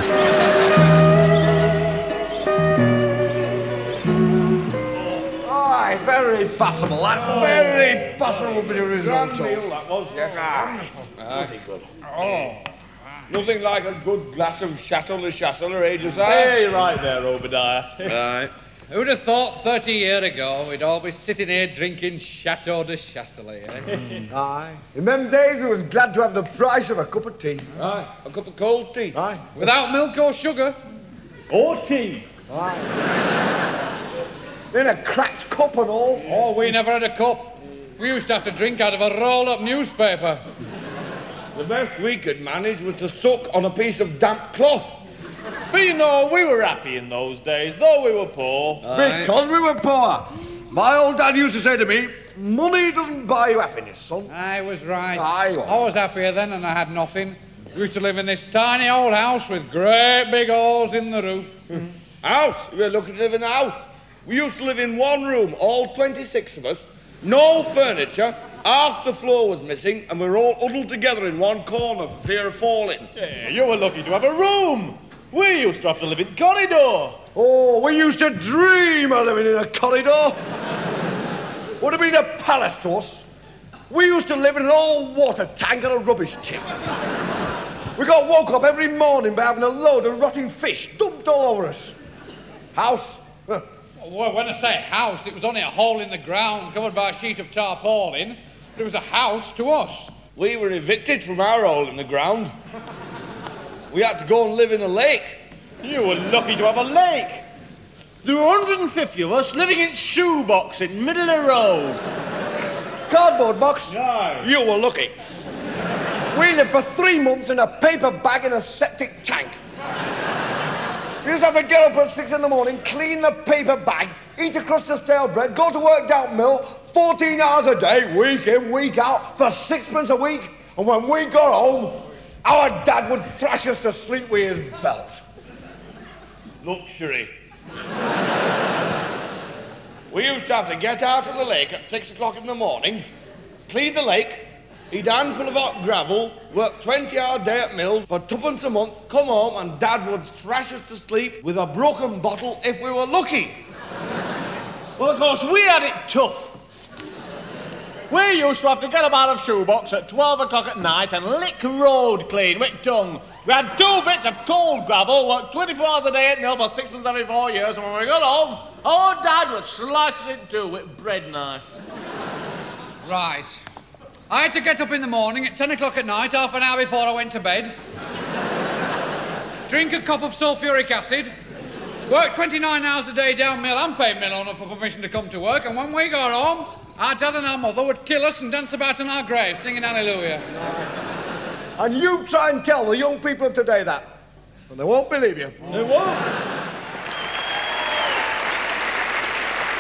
Aye, very possible, that. Very possible bit of Grand risotto. meal, that was, yes. Bloody good. Oh. Nothing like a good glass of Chateau Le Chasseur, eh, Josiah? Hey, right there, Obadiah. Right. Who'd have thought 30 years ago we'd all be sitting here drinking Chateau de Chasselet, eh? Aye. In them days, we was glad to have the price of a cup of tea. Aye. A cup of cold tea. Aye. Without milk or sugar. Or tea. In a cracked cup and all. Oh, we never had a cup. We used to have to drink out of a roll-up newspaper. The best we could manage was to suck on a piece of damp cloth. But you know, we were happy in those days, though we were poor. Because we were poor. My old dad used to say to me, money doesn't buy you happiness, son. I was right. Aye, well. I was happier then and I had nothing. We used to live in this tiny old house with great big holes in the roof. House? We were lucky to live in a house. We used to live in one room, all 26 of us, no furniture, half the floor was missing, and we were all huddled together in one corner for fear of falling. Yeah, you were lucky to have a room. We used to have to live in corridor. Oh, we used to dream of living in a corridor. Would have been a palace to us. We used to live in an old water tank and a rubbish tip. We got woke up every morning by having a load of rotting fish dumped all over us. House? Huh. Well, when I say house, it was only a hole in the ground covered by a sheet of tarpaulin. But it was a house to us. We were evicted from our hole in the ground. We had to go and live in a lake. You were lucky to have a lake. There were 150 of us living in shoebox in middle of the road. Cardboard box? Aye. You were lucky. We lived for 3 months in a paper bag in a septic tank. We used to have to get up at 6 in the morning, clean the paper bag, eat a crust of stale bread, go to work down mill, 14 hours a day, week in, week out, for 6 a week. And when we got home, our dad would thrash us to sleep with his belt. Luxury. We used to have to get out of the lake at 6 o'clock in the morning, clean the lake, eat a handful of hot gravel, work 20-hour day at mill for twopence a month, come home and Dad would thrash us to sleep with a broken bottle if we were lucky. Well, of course, we had it tough. We used to have to get up out of shoebox at 12 o'clock at night and lick road clean with tongue. We had 2 bits of cold gravel, worked 24 hours a day at mill for 6 every 4 years, and when we got home, our dad would slice it in two with bread knife. Right. I had to get up in the morning at 10 o'clock at night, half an hour before I went to bed. Drink a cup of sulphuric acid. Work 29 hours a day down mill and pay mill owner for permission to come to work. And when we got home, our dad and our mother would kill us and dance about in our graves, singing hallelujah. And you try and tell the young people of today that, and they won't believe you. They won't.